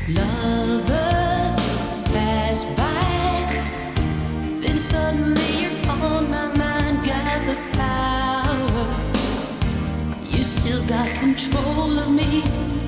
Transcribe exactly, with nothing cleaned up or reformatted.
Lovers pass by, then suddenly you're on my mind. Got the power, you still got control of me.